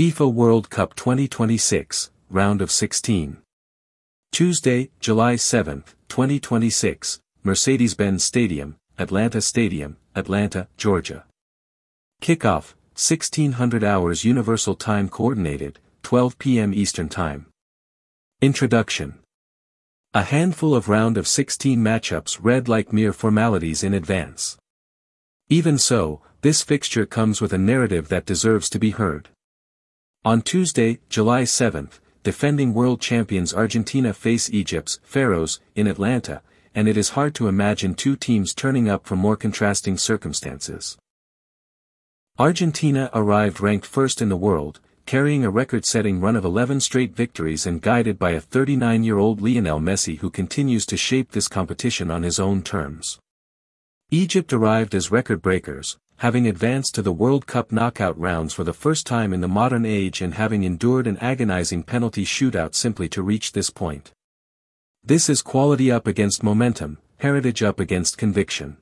FIFA World Cup 2026, Round of 16. Tuesday, July 7, 2026, Mercedes-Benz Stadium, Atlanta Stadium, Atlanta, Georgia. Kickoff, 1600 hours Universal Time Coordinated, 12 p.m. Eastern Time. Introduction. A handful of round of 16 matchups read like mere formalities in advance. Even so, this fixture comes with a narrative that deserves to be heard. On Tuesday, July 7, defending world champions Argentina face Egypt's Pharaohs in Atlanta, and it is hard to imagine two teams turning up from more contrasting circumstances. Argentina arrived ranked first in the world, carrying a record-setting run of 11 straight victories and guided by a 39-year-old Lionel Messi who continues to shape this competition on his own terms. Egypt arrived as record breakers, having advanced to the World Cup knockout rounds for the first time in the modern age and having endured an agonizing penalty shootout simply to reach this point. This is quality up against momentum, heritage up against conviction.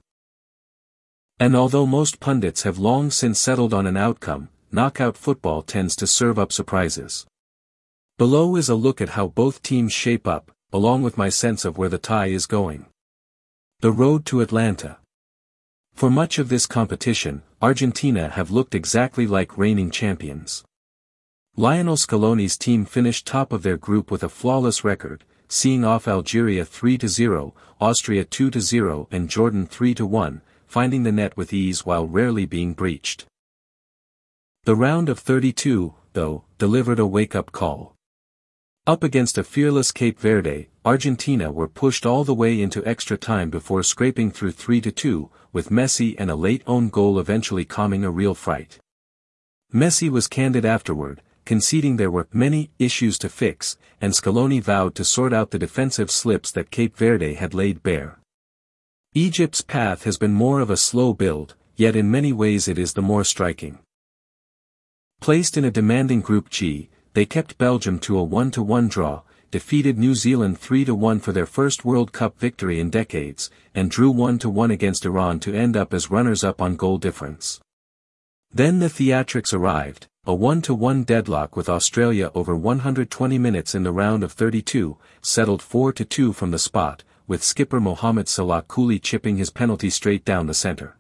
And although most pundits have long since settled on an outcome, knockout football tends to serve up surprises. Below is a look at how both teams shape up, along with my sense of where the tie is going. The road to Atlanta. For much of this competition, Argentina have looked exactly like reigning champions. Lionel Scaloni's team finished top of their group with a flawless record, seeing off Algeria 3-0, Austria 2-0 and Jordan 3-1, finding the net with ease while rarely being breached. The round of 32, though, delivered a wake-up call. Up against a fearless Cape Verde, Argentina were pushed all the way into extra time before scraping through 3-2, with Messi and a late own goal eventually calming a real fright. Messi was candid afterward, conceding there were many issues to fix, and Scaloni vowed to sort out the defensive slips that Cape Verde had laid bare. Egypt's path has been more of a slow build, yet in many ways it is the more striking. Placed in a demanding Group G, they kept Belgium to a 1-1 draw, defeated New Zealand 3-1 for their first World Cup victory in decades, and drew 1-1 against Iran to end up as runners-up on goal difference. Then the theatrics arrived, a 1-1 deadlock with Australia over 120 minutes in the round of 32, settled 4-2 from the spot, with skipper Mohamed Salah coolly chipping his penalty straight down the center.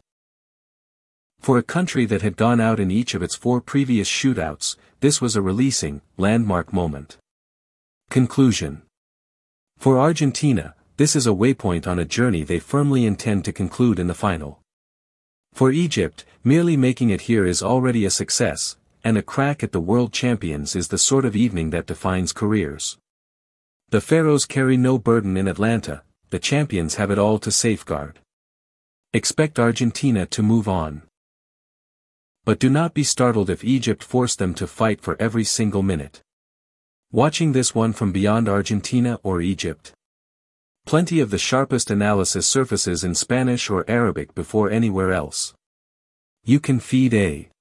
For a country that had gone out in each of its 4 previous shootouts, this was a releasing, landmark moment. Conclusion. For Argentina, this is a waypoint on a journey they firmly intend to conclude in the final. For Egypt, merely making it here is already a success, and a crack at the world champions is the sort of evening that defines careers. The Pharaohs carry no burden in Atlanta, the champions have it all to safeguard. Expect Argentina to move on. But do not be startled if Egypt force them to fight for every single minute. Watching this one from beyond Argentina or Egypt. Plenty of the sharpest analysis surfaces in Spanish or Arabic before anywhere else. You can feed a